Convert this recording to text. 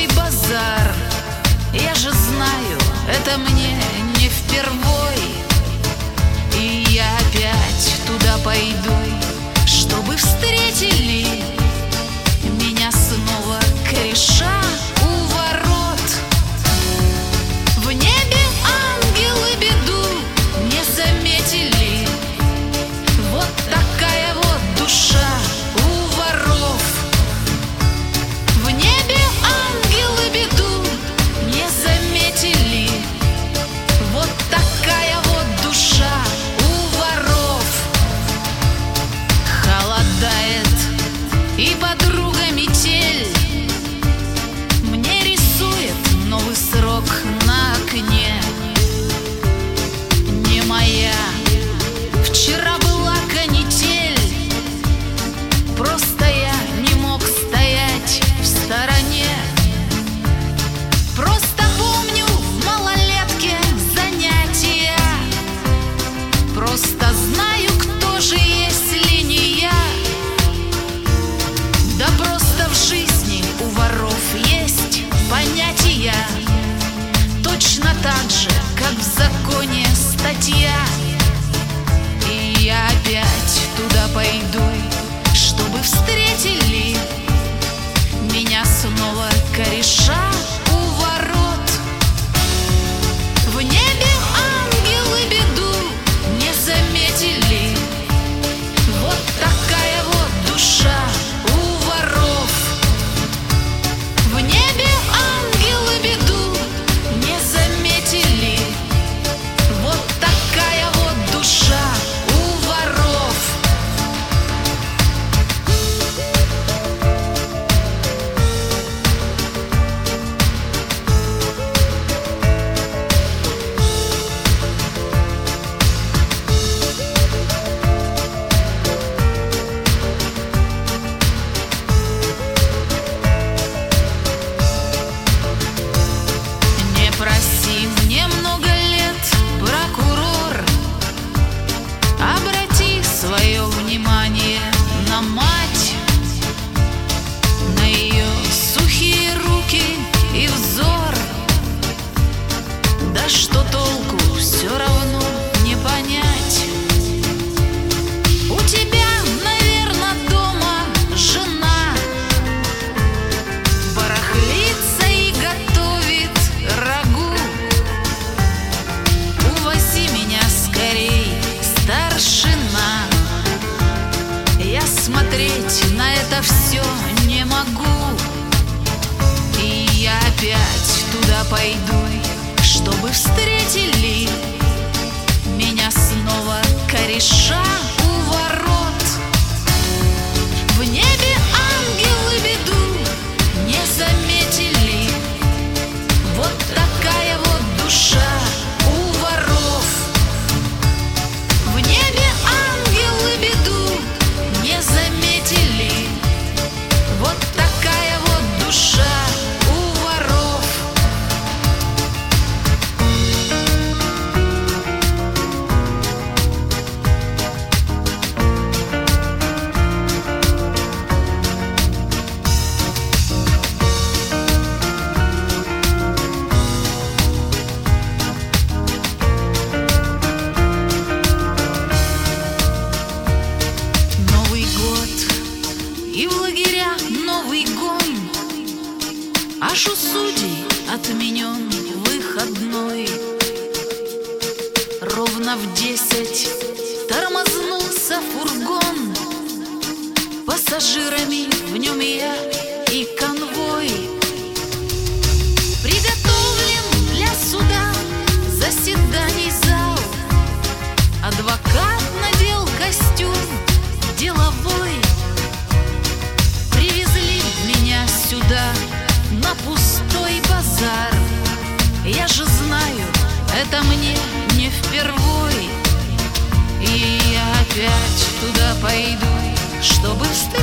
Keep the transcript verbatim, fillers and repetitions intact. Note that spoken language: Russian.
пустой базар. Я же знаю, это мне не впервой, и я опять туда пойду, чтобы встретили меня снова кореша у ворот. В небе ангелы беду не заметили. Вот такая вот душа у воров. В небе ангелы беду не заметили. Вот такая вот душа у воров. Холодает и подруга метель мне рисует новый срок на окне. Не моя, вчера была канитель, просто я не мог стоять в стороне. Просто помню в малолетке занятия, просто знаю, кто же, если не я. Да просто в жизни у воров есть понятия, точно так же, как в законе статья. И я опять туда пойду, чтобы встретили меня снова кореша у ворот. В небе ангелы беду не заметили. Вот такая вот душа у воров. В небе ангелы беду не заметили. Вот такая вот душа у воров. Не проси мне много лет, прокурор, обрати свое внимание на мать, на ее сухие руки и взор. Да что толку, все равно не понять. У тебя, наверное, дома жена барахлится и готовит рагу. Увози меня скорей, старшина. Я смотреть на это все не могу. И я опять туда пойду, чтобы встретили меня снова кореша у ворот. В небе ангелы беду не заметили. Вот такая вот душа у воров. В небе ангелы беду не заметили. Вот такая вот душа у воров. Новый год и в лагерях новый гон, аж у судей отменен выходной. Ровно в десять тормознулся фургон, пассажирами в нем я и конвой. Приготовлен для суда заседаний зал. Адвокат надел костюм деловой. Привезли меня сюда на пустой базар. Я же знаю, это мне не впервой, и я опять туда пойду, чтобы встретить